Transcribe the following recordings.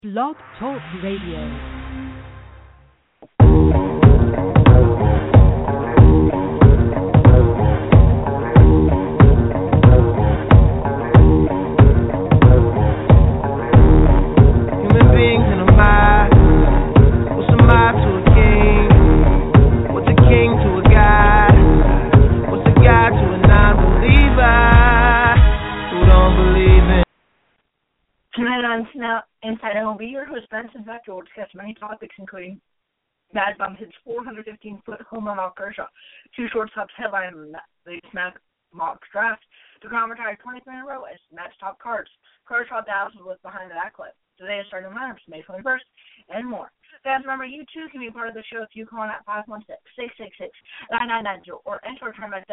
Blog Talk Radio. Now, inside MLB, your host Benson Vector will discuss many topics, including Mad Bum hits 415-foot home run off Kershaw, two shortstops headline the Smack mock draft, the commentary 23 in a row as Matt's top cards, Kershaw Dallas was behind that clip. Today is starting lineups, May 21st, and more. Guys, remember, you too can be part of the show if you call in at 516-666-9990 or enter our term at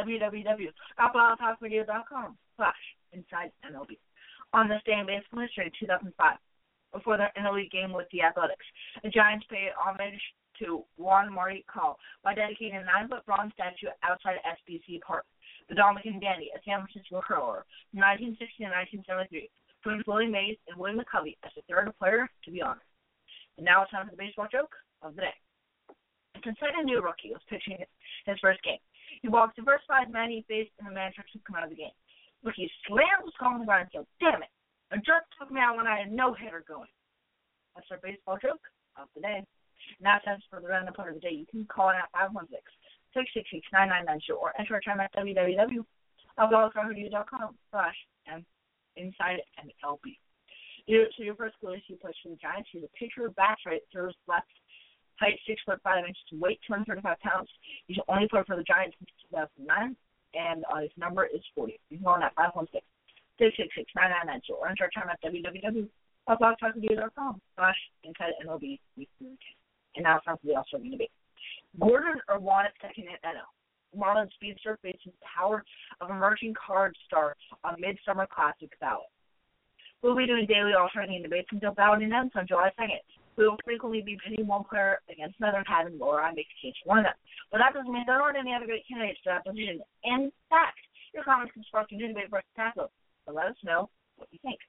www.blogtalkradio.com/inside MLB. On this day in baseball history, 2005, before the interleague game with the Athletics, the Giants paid homage to Juan Marichal by dedicating a 9-foot bronze statue outside SBC Park. The Dominican Dandy, a San Francisco curler from 1960 to 1973, joined Willie Mays and Willie McCovey as the third player to be honored. And now it's time for the baseball joke of the day. A Cincinnati new rookie was pitching his first game. He walked the first 5 men he faced, and the manager took him out of the game. Rookie slams his call on the ground and said, "Damn it, a jerk took me out when I had no hitter going." That's our baseball joke of the day. Now it's time for the random player of the day. You can call in at 516-666-9990 or enter our time at www.inside MLB. So your first goal is he plays for the Giants. He's a pitcher, bats right, throws left, height 6'5" weight 235 pounds. He's only played for the Giants since 2009. And his number is 40. You can call in at 516-666-9990 or enter our time at www.blogtalkradio.com/inside MLB. And now it's time for the All-Star Game debate. Gordon or Juan at second at NL. Marlon Speedster faces the power of emerging card star on Midsummer Classic ballot. We'll be doing daily All-Star Game debates until balloting ends on July 2nd. We will frequently be pitting one player against another and having Laura make a case for one of them. But that doesn't mean there aren't any other great candidates for that position. In fact, your comments can spark a new debate versus tackle. So let us know what you think.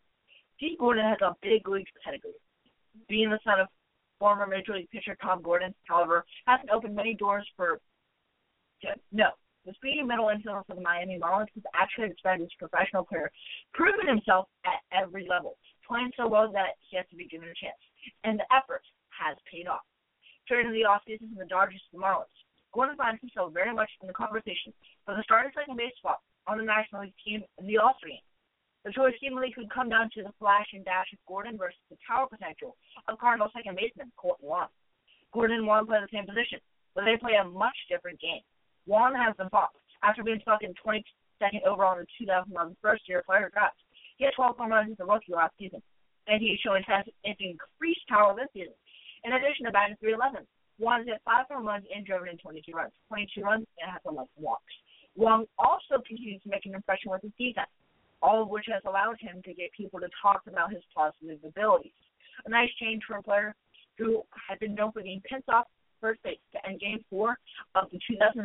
Dee Gordon has a big league pedigree. Being the son of former Major League pitcher Tom Gordon, however, hasn't opened many doors for him. No. The speedy middle infielder for the Miami Marlins has actually expanded his professional career, proven himself at every level, playing so well that he has to be given a chance. And the effort has paid off. During the offseason from the Dodgers to the Marlins, Gordon finds himself very much in the conversation for the starting second base spot on the National League team in the All-Star Game. The choice seemingly could come down to the flash and dash of Gordon versus the power potential of Cardinal second baseman Colton Wong. Gordon and Wong play the same position, but they play a much different game. Wong has been popped after being stuck in 22nd overall in the 2011 first-year player draft. He had 12 home runs as a rookie last season, and he is showing has increased power this season. In addition to batting .311, Wong has hit 5 home runs and driven in 22 runs, and has 11 walks. Wong also continues to make an impression with his defense, all of which has allowed him to get people to talk about his positive abilities. A nice change for a player who had been known for being pinned off first base to end Game 4 of the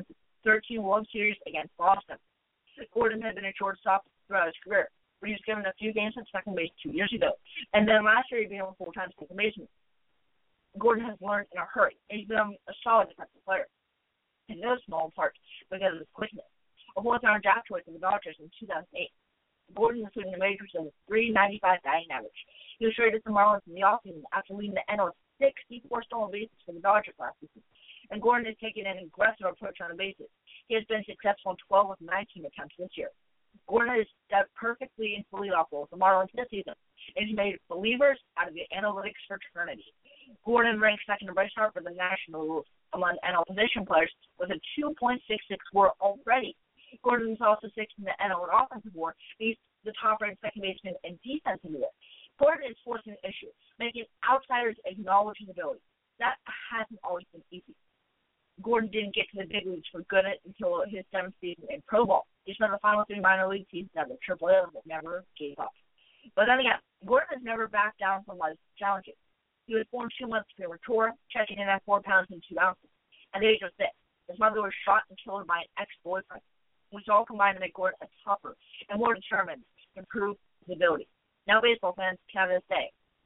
2013 World Series against Boston. Gordon had been a shortstop throughout his career, where he was given a few games at second base 2 years ago, and then last year he became a full-time second baseman. Gordon has learned in a hurry, and he's become a solid defensive player, in no small part because of his quickness. A fourth-round draft choice in the Dodgers in 2008, Gordon is leading the majors with a .395 batting average. He was traded to the Marlins in the offseason after leading the NL 64 stolen bases for the Dodgers last season, and Gordon has taken an aggressive approach on the bases. He has been successful in 12 of 19 attempts this year. Gordon has stepped perfectly into the leadoff role for the Marlins this season, and he's made believers out of the analytics fraternity. Gordon ranks second to Bryce Harper for the National among NL position players with a 2.66 WAR already. Gordon is also sixth in the NL in offensive WAR. He's the top-ranked second baseman in defensive WAR. Gordon is forcing an issue, making outsiders acknowledge his ability. That hasn't always been easy. Gordon didn't get to the big leagues for good until his 7th season in Pro Ball. He spent the final 3 minor league seasons at the AAA level, never gave up. But then again, Gordon has never backed down from life's challenges. He was born 2 months premature, checking in at 4 pounds and 2 ounces. At the age of 6, his mother was shot and killed by an ex-boyfriend, which all combined to make Gordon a tougher and more determined to improve his ability. Now baseball fans can have this day.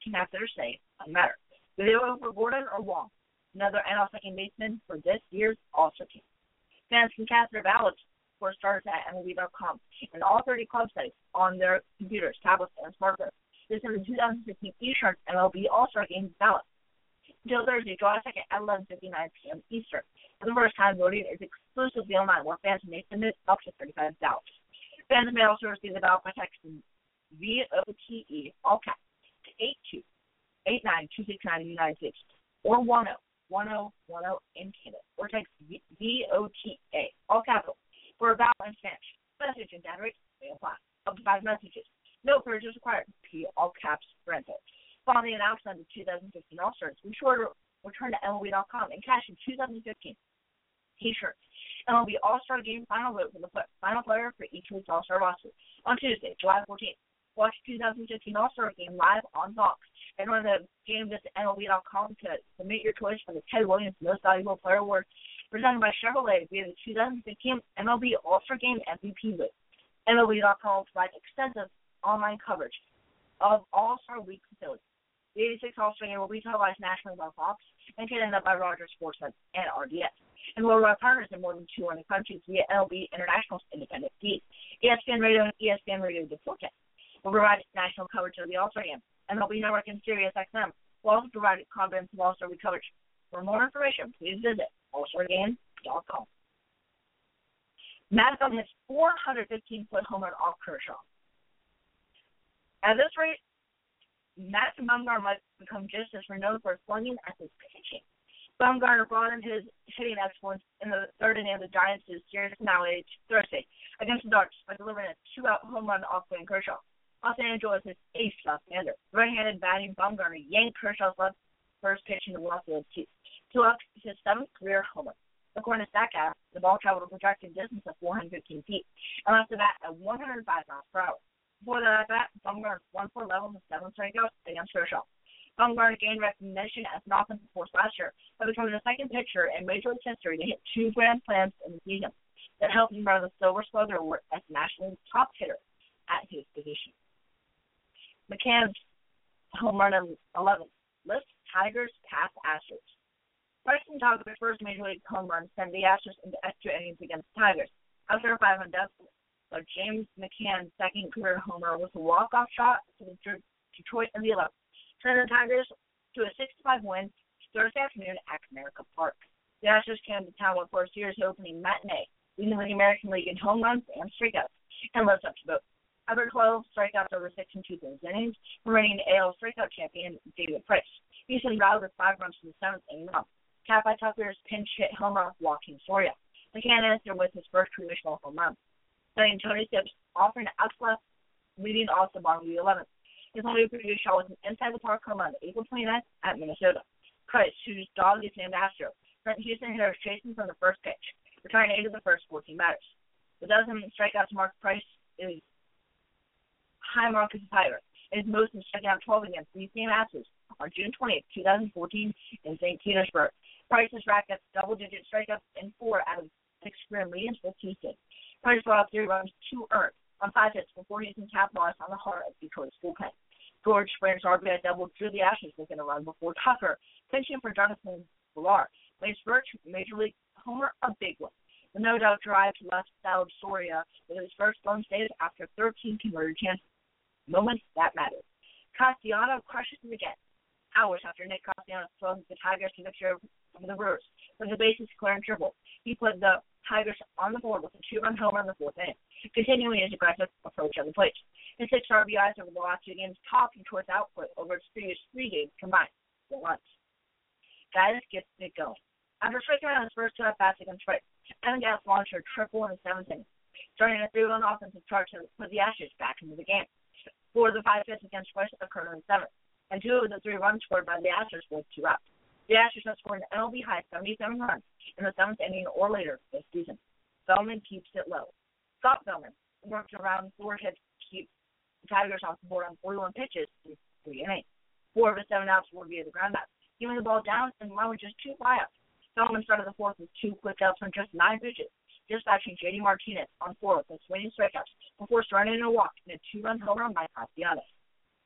can have their say on the matter. Do they vote for Gordon or Wong, another NL second baseman for this year's All-Star team? Fans can cast their ballots for starters at MLB.com and all 30 club sites on their computers, tablets, and smartphones. This is the 2015 Eastern MLB All-Star Game ballot. Until Thursday, July 2nd at 11:59 p.m. Eastern. For the first time, voting is exclusively online, where fans may submit up to 35 ballots. Fans may also receive the ballot by texting VOTE, all caps, to 8289269 in the United States, or 101010 in Canada, or text VOTA, all capitals, for a ballot in Spanish. Message and data rates may apply. Up to 5 messages. No purchase required. P, all caps, rental. Following the announcement of the 2015 All-Stars, be sure to return to MLB.com and cash in 2015 T-shirts. MLB All-Star Game final vote for the final player for each week's All-Star roster on Tuesday, July 14th. Watch the 2015 All-Star Game live on Fox. And on the game, visit MLB.com to submit your choice for the Ted Williams Most Valuable Player Award presented by Chevrolet via the 2015 MLB All-Star Game MVP list. MLB.com provides extensive online coverage of All-Star Week facilities. The 86 All-Star Game will be televised nationally by Fox and can end up by Rogers Sportsnet and RDS. And worldwide partners in more than 200 countries via MLB International's independent feed. ESPN Radio and ESPN Radio Deportes will provide national coverage of the All-Star Game. MLB Network and Sirius XM will also provide comprehensive All-Star Week coverage. For more information, please visit allstargame.com. Madison hits 415-foot homer off Kershaw. At this rate, Madison Bumgarner might become just as renowned for slugging as his pitching. Bumgarner brought in his hitting excellence in the third inning of the Giants' series finale Thursday against the Dodgers by delivering a 2-out home run off Clayton Kershaw. Los Angeles is ace left-hander. Right-handed batting Bumgarner yanked Kershaw's left first pitch into the left field seat to up his 7th career homer. According to StatCast, the ball traveled a projected distance of 415 feet and left the bat at 105 miles per hour. Before that at-bat, Bumgarner 1 for 11 with 7 strikeouts against Kershaw. Bumgarner gained recognition as an offensive force last year by becoming the second pitcher in Major League history to hit 2 grand slams in the season that helped him earn the Silver Slugger Award as National League's top hitter at his position. McCann's home run 11 lifts Tigers past Astros. Bryson Togler's first Major League home run sent the Astros into extra innings against the Tigers after a 5-run deficit. But James McCann's second career homer was a walk-off shot to Detroit in the 11th, sending the Tigers to a 6-5 win Thursday afternoon at Comerica Park. The Astros came to town for a series opening matinee, leading the American League in home runs and strikeouts, and lives up to both. After 12 strikeouts over 6 2/3 innings, reigning AL strikeout champion David Price. Houston routed with 5 runs from the 7th inning run, capped by Tucker's pinch hit homer Joaquin Soria. McCann answered with his first traditional home run, setting Tony Sips offering out left, leading off the bottom of the 11th. His only previous shot was an inside-the-park home run April 29th at Minnesota. Price, whose dog is named Astro, sent Houston hitters chasing from the first pitch, retiring 8 of the first 14 batters. The dozen strikeouts mark Price is high mark as a Tiger, and his most in striking out 12 against these same Astros on June 20th, 2014 in St. Petersburg. Price has racked up double-digit strikeouts in 4 out of 6 career meetings with Houston. Price brought up 3 runs, 2 earned, on 5 hits before Houston capitalized on the heart of Detroit's bullpen. George Springs's RBI double drew the Astros within a run before Tucker, pinching for Jonathan Villar, made his first Major League homer a big one. The no-doubt drive left Salad Soria with his first lone save after 13 converted chances. Moments that mattered. Castellanos crushes him again, hours after Nick Castellanos throws the Tigers to victory over the Brewers with a bases clearing triple. He put the Tigers on the board with a 2-run homer in the 4th inning, continuing his aggressive approach on the plate. His 6 RBIs over the last 2 games topped Detroit's output over its previous 3 games combined, 4 runs. Guys gets it going. After striking out his first 2 at-bats against Detroit, Evan Gatz launched a triple in the 7th inning, starting a 3-run offensive charge to put the Astros back into the game. 4 of the 5 hits against Detroit occurred in the 7th, and 2 of the 3 runs scored by the Astros were 2 outs. The Astros have scored an MLB high 77 runs in the 7th inning or later this season. Feldman keeps it low. Scott Feldman worked around 4 hits to keep the Tigers off the board on 41 pitches through 3 innings. 4 of the 7 outs were via the ground out, giving the ball down and run with just 2 flyouts. Feldman started the 4th with 2 quick outs on just 9 pitches, dispatching J.D. Martinez on 4 with swinging strikeouts before starting a walk in a 2-run home run by Castellanos.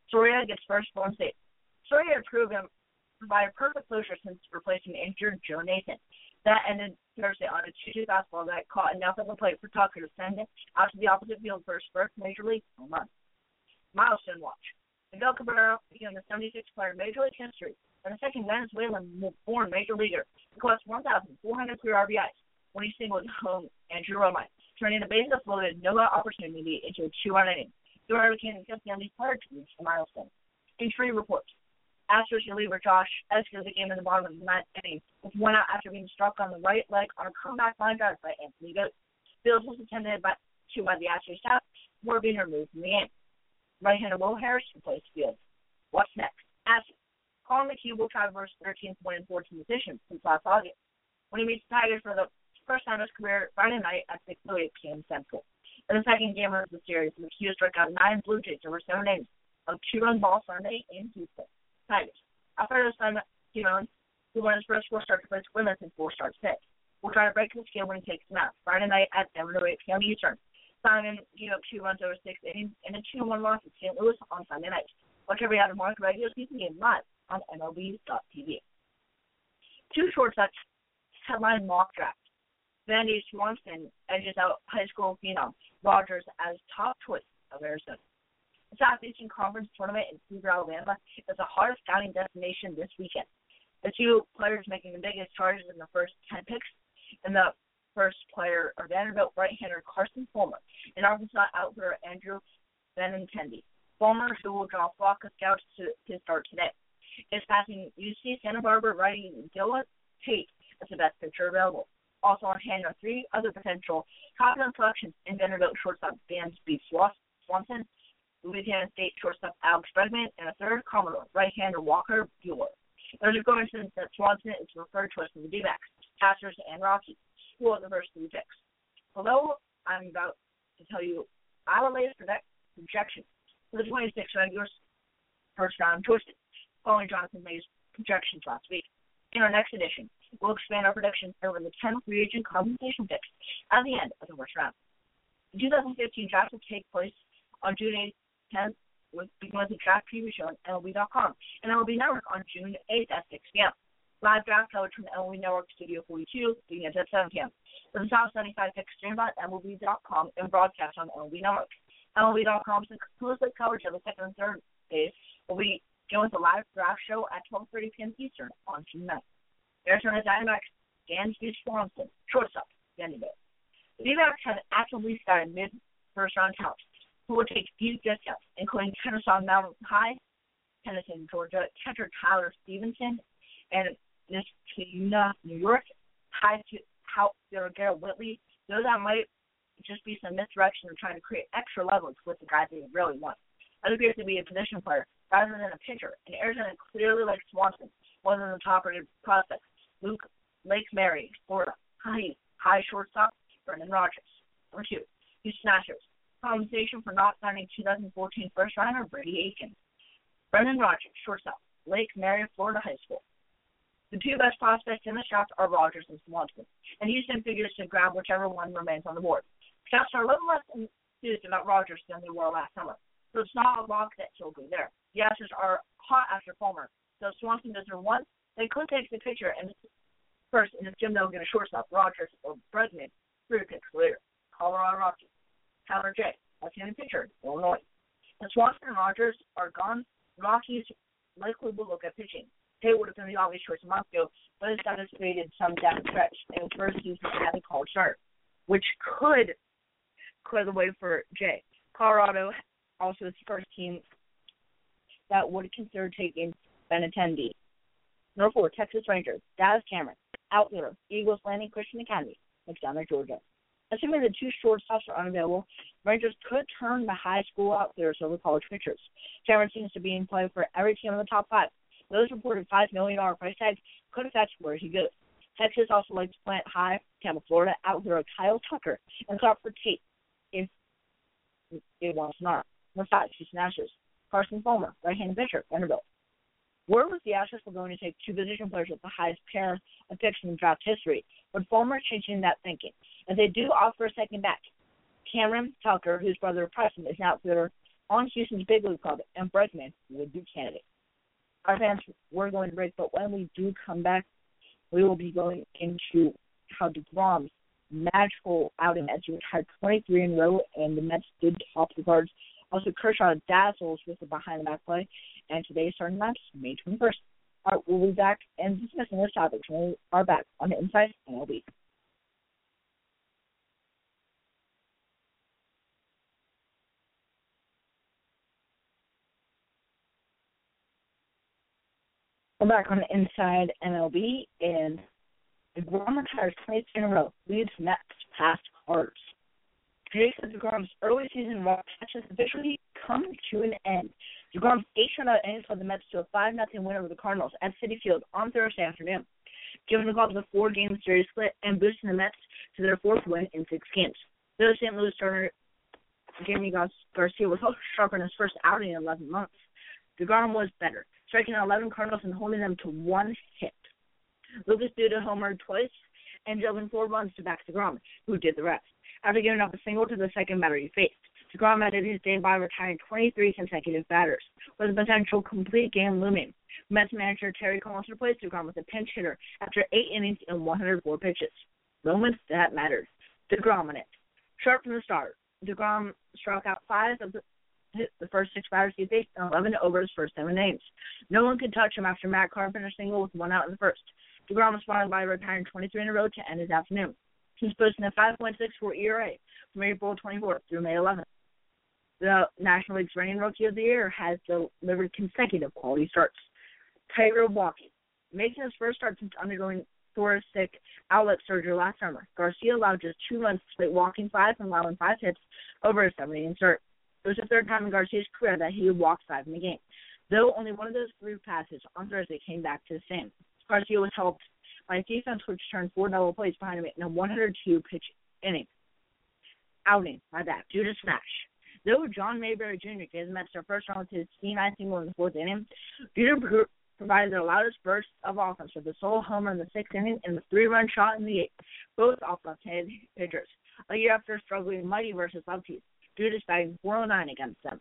Soria gets first Florida State. Soria improved him by a perfect closure since replacing injured Joe Nathan. That ended Thursday on a 2-2 fastball that caught enough of the plate for Tucker to send it out to the opposite field for his first Major League home run. Milestone watch. Miguel Cabrera became the 76th player in Major League history and the second Venezuelan-born Major Leaguer to collect 1,400 career RBIs when he singled home Andrew Romine, turning a bases-loaded no-out opportunity into a 2-run inning. Cabrera became the 5th youngest player to reach the milestone. Injury reports. Astros reliever Josh Estes came in the bottom of the ninth inning with one out after being struck on the right leg on a comeback line drive by Anthony Goetz. Fields was attended by the Astros staff before being removed from the game. Right-hander Will Harris replaced Fields. What's next? Astros. Colin McHugh will try to reverse 13th win in 14 positions since last August when he meets the Tigers for the first time in his career Friday night at 6:08 p.m. Central. In the second game of the series, McHugh struck out 9 Blue Jays over 7 innings of 2-run ball Sunday in Houston. Tigers. Alfredo Simon, who won his first 4 starts to place winless in 4 starts today, will try to break the scale when he takes them out Friday night at 7:08 p.m. Eastern. Simon gave up 2 runs over 6 innings and a 2-1 loss at St. Louis on Sunday night. Watch every out of Mark regular season game live on MLB.tv. 2 shortstops headline mock draft. Vandy Swanson edges out high school phenom Rogers as top choice of Arizona. The Southeastern Conference Tournament in Seaver, Alabama is the hottest scouting destination this weekend. The 2 players making the biggest charges in the first 10 picks, and the first player are Vanderbilt right-hander Carson Fulmer and Arkansas outfielder Andrew Benintendi. Fulmer, who will draw a flock of scouts to start today, is passing UC Santa Barbara righty Dylan Tate as the best pitcher available. Also on hand are 3 other potential top-end selections in Vanderbilt shortstop Dansby Swanson, Louisiana State shortstop Alex Bregman, and a third Commodore right-hander Walker Buehler. There's a coincidence that Swanson is referred to as the D-backs, Astros, and Rockies, who are the first 3 picks. Although I'm about to tell you our latest projections for the 26 regular first-round choices, following Jonathan May's projections last week. In our next edition, we'll expand our predictions over the 10 free agent compensation picks at the end of the first round. The 2015 draft will take place on June 10th, begin with the draft preview show on MLB.com, and MLB Network on June 8th at 6 p.m. Live draft coverage from MLB Network Studio 42 begins at 7 p.m. The top 75 picks streamed on MLB.com and broadcast on MLB Network. MLB.com's exclusive coverage of the second and third days will be with the live draft show at 12:30 p.m. Eastern on June 9th. Arizona Diamondbacks, Dansby Swanson, shortstop, Vanderbilt. The D-backs have actively started mid-first-round talent who will take deep discounts, including Kennesaw Mountain High, Tennyson, Georgia, catcher Tyler Stevenson, and Niskayuna, New York, high outfielder Garrett Whitley. Though that might just be some misdirection of trying to create extra leverage with the guys they really want. That appears to be a position player rather than a pitcher, and Arizona clearly likes Swanson, one of the top-rated prospects. Lake Mary, Florida, high shortstop, Brendan Rodgers. Number 2, Houston Astros. Compensation for not signing 2014 first-rounder Brady Aiken. Brendan Rodgers, shortstop, Lake Mary, Florida High School. The 2 best prospects in the draft are Rodgers and Swanson, and Houston figures to grab whichever one remains on the board. Scouts are a little less enthused about Rodgers than they were last summer, so it's not a lock that he'll be there. The Astros are hot after Fulmer, so if Swanson does their one, they could take the picture and first, and if Jim Dome get a shortstop, Rodgers or Bregman, 3 picks later. Colorado Rockies. Tyler J. left-handed pitcher, Illinois. If Swanson and Rodgers are gone, Rockies likely will look at pitching. Tate would have been the obvious choice a month ago, but his status faded some down the stretch, and first he's had a college start, which could clear the way for Jay. Colorado also is the first team that would consider taking Benintendi. Number 4, Texas Rangers, Dallas Cameron, outfielder, Eagles Landing Christian Academy, McDonough, Georgia. Assuming the 2 shortstops are unavailable, Rangers could turn the high school outfielders over college pitchers. Cameron seems to be in play for every team in the top 5. Those reported $5 million price tags could affect where he goes. Texas also likes to plant high, Tampa, Florida, outfielder Kyle Tucker, and call for Tate if it wants not. Number 5, Houston Astros, Carson Fulmer, right-handed pitcher, Vanderbilt. Word was the Astros were going to take 2 position players with the highest pair of picks in draft history, but Fulmer changing that thinking, as they do offer a second back. Cameron Tucker, whose brother Preston is an outfielder on Houston's Big League Club, and Bregman would be candidate. Our fans, we're going to break, but when we do come back, we will be going into how DeGrom's magical outing as he retired 23 in a row, and the Mets did top the cards. Also, Kershaw dazzles with a behind-the-back play, and today's starting match, May 21st. All right, we'll be back and discussing those topics when we are back on the Inside MLB. We're back on the Inside MLB, and DeGrom retires 23 in a row, leads Mets past Cards. Jacob DeGrom's early season walk has officially come to an end. DeGrom's 8 shutout innings led the Mets to a 5-0 win over the Cardinals at Citi Field on Thursday afternoon, giving the Cubs a 4-game series split and boosting the Mets to their 4th win in 6 games. Though St. Louis starter Jamie Garcia was also sharper in his first outing in 11 months, DeGrom was better, striking out 11 Cardinals and holding them to 1 hit. Lucas Duda homered twice and jumping 4 runs to back DeGrom, who did the rest. After giving up a single to the second batter he faced, DeGrom ended his day by retiring 23 consecutive batters, with a potential complete game looming. Mets manager Terry Collins replaced DeGrom with a pinch hitter after 8 innings and 104 pitches. Moments that mattered. DeGrom in it. Sharp from the start, DeGrom struck out 5 of the first 6 batters he faced and 11 over his first 7 innings. No one could touch him after Matt Carpenter single with 1 out in the first. DeGrom responded by retiring 23 in a row to end his afternoon. He's posting a 5.64 ERA from April 24th through May 11th. The National League's reigning Rookie of the Year has delivered consecutive quality starts. Tightrope walking. Making his first start since undergoing thoracic outlet surgery last summer, Garcia allowed just 2 runs despite walking 5 and allowing 5 hits over a 7-inning start. It was the 3rd time in Garcia's career that he had walked 5 in the game, though only one of those 3 passes on Thursday came back to the same. Garcia was helped by a defense which turned 4 double plays behind him in a 102-pitch inning. Due to smash. Though John Mayberry Jr. gave the Mets their first run with his C9 single in the 4th inning, Jeter provided their loudest burst of offense with a solo homer in the 6th inning and the 3-run shot in the 8th, both off left-handed pitchers. A year after struggling mighty versus lefties, Jeter's batting .409 against them.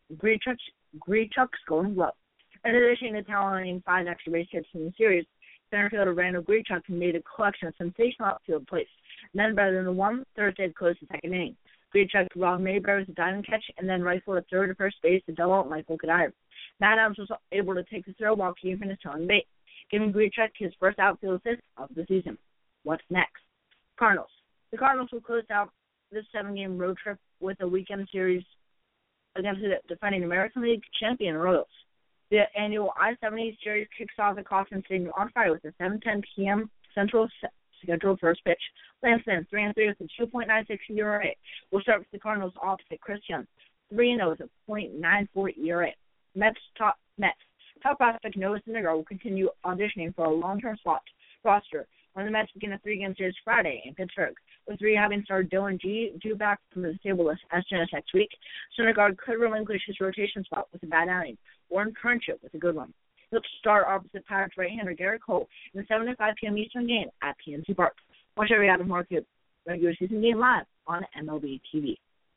Grichuk's Golden Glove. In addition to tallying 5 extra base hits in the series, center fielder Randall Grichuk made a collection of sensational outfield plays, none better than the one Thursday to close the 2nd inning. Grichuk robbed Mayberry with a diamond catch and then rifled a third to first base to double out Michael Kadire. Matt Adams was able to take the throw while keeping his toe in bait, giving Grichuk his first outfield assist of the season. What's next? Cardinals. The Cardinals will close out this 7-game road trip with a weekend series against the defending American League champion Royals. The annual I-70 series kicks off at Kauffman Stadium on Friday with a 7:10 p.m. Central scheduled first pitch. Lansman 3-3 with a 2.96 ERA. We'll start with the Cardinals opposite Chris Young, 3-0 with a .94 ERA. Mets top prospect Noah Syndergaard will continue auditioning for a long-term slot roster when the Mets begin a 3-game series Friday in Pittsburgh. With rehab star Dylan G due back from the disabled list as soon as next week, Syndergaard could relinquish his rotation spot with a bad outing or entrench it with a good one. He'll start opposite Pirates right-hander Garrett Cole in the 7 to 5 p.m. Eastern game at PNC Park. Watch every out-of-market regular season game live on MLB TV.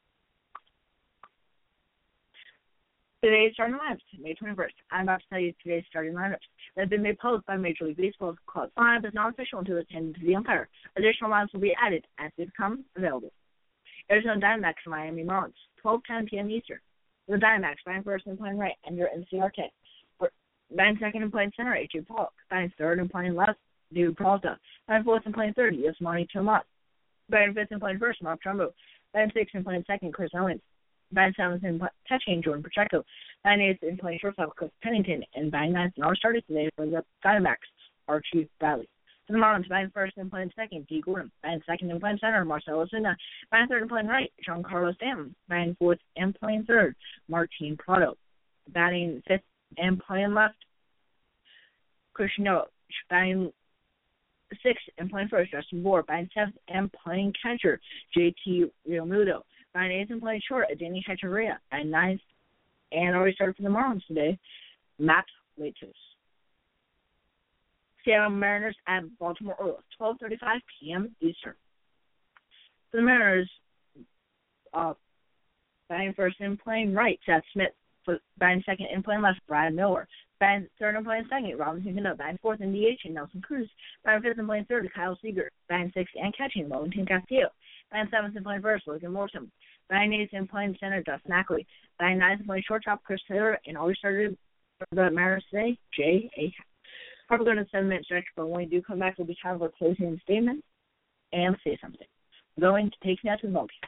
Today's starting lineups, May 21st. I'm about to tell you today's starting lineups that have been made public by Major League Baseball's club. Lineup is not official until it's handed to the umpire. Additional lineups will be added as they become available. Arizona Diamondbacks and Miami Marlins, 12:10 p.m. Eastern. The Diamondbacks, batting first and playing right, Ender NCRK. Batting second and playing center, A.J. Pollock. Batting third and playing left, David Peralta. Batting fourth and playing third, Yasmani Tomas. Batting fifth and playing first, Mark Trumbo. Batting sixth and playing second, Chris Owens. Batting seventh and catching, Jordan Pacheco. Batting eighth and playing shortstop, Chris Pennington. And batting ninth and our starter today for the Diamondbacks, Archie Bradley. For the Marlins, batting first and playing second, D. Gordon. Batting second and playing center, Marcelo Zuna. Batting third and playing right, Giancarlo Stanton. Batting fourth and playing third, Martin Prado. Batting fifth and playing left, Christian Yelich. Batting sixth and playing first, Justin Bour. Batting seventh and playing catcher, JT Realmuto. Batting eighth and playing short, Adeiny Hechavarria. Batting ninth and already started for the Marlins today, Matt Latos. Seattle Mariners at Baltimore Orioles, 12:35 p.m. Eastern. For the Mariners, Batting first and playing right, Seth Smith. Batting second and playing left, Brad Miller. Batting third and playing second, Robinson Cano. Batting fourth and DH, Nelson Cruz. Batting fifth and playing third, Kyle Seager. Batting sixth and catching, Wellington Castillo. Batting seventh and playing first, Logan Morrison. Batting eighth and playing center, Dustin Ackley. Batting ninth and playing shortstop, Chris Taylor. And always started for the Mariners today, J.A. Probably going to 7-minute stretch, but when we do come back, we'll be time for a closing statement and say something. We're going to take you out to the Mulkey.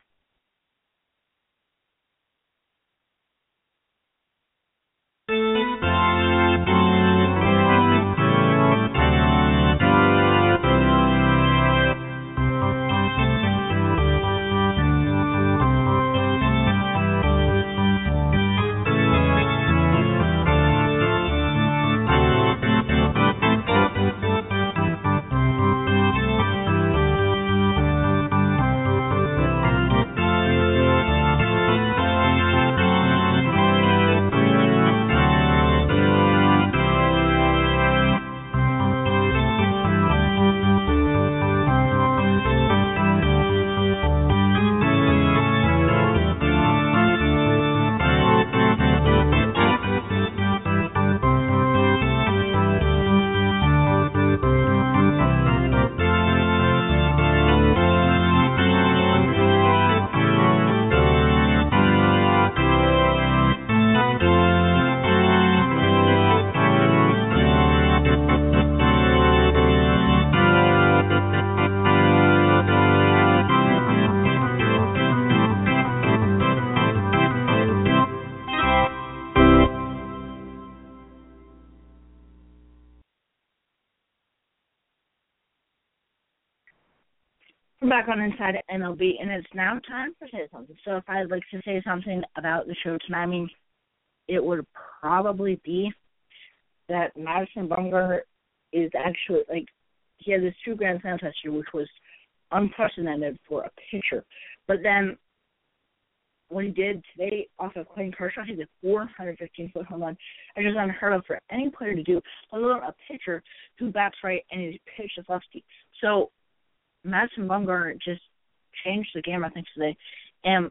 We're back on Inside MLB, and it's now time for Say Something. So if I'd like to say something about the show tonight, I mean, it would probably be that Madison Bumgarner is actually, like, he had this 2 grand slams last year, which was unprecedented for a pitcher. But then what he did today off of Clayton Kershaw, he did a 415-foot home run. It's just unheard of for any player to do, let alone a pitcher who bats right and is pitched as lefty. So Madison Bumgarner just changed the game, I think, today. And,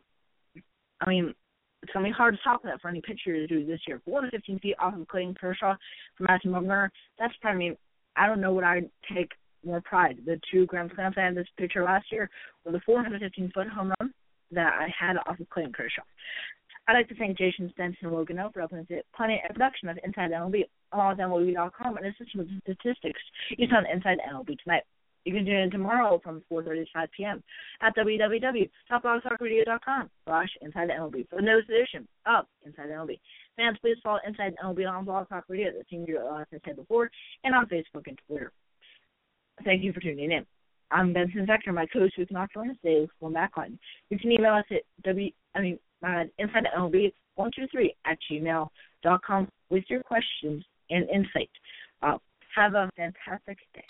I mean, it's going to be hard to top that for any pitcher to do this year. 415 feet off of Clayton Kershaw for Madison Bumgarner, that's probably, I mean, I don't know what I'd take more pride. The 2 grand slams I had this pitcher last year or the 415-foot home run that I had off of Clayton Kershaw. I'd like to thank Jason Stenson and Logan O for helping us get plenty of production of Inside MLB, along with MLB.com, and assist with the statistics used on Inside MLB tonight. You can tune in tomorrow from 4:30 to 5 p.m. at www.blogtalkradio.com/Inside MLB for the newest edition of Inside MLB. Fans, please follow Inside MLB on Blog Talk Radio, the thing you said before, and on Facebook and Twitter. Thank you for tuning in. I'm Benson Vector. My co-host who's not joining us today will back on. You can email us at InsideMLB123@gmail.com with your questions and insight. Have a fantastic day.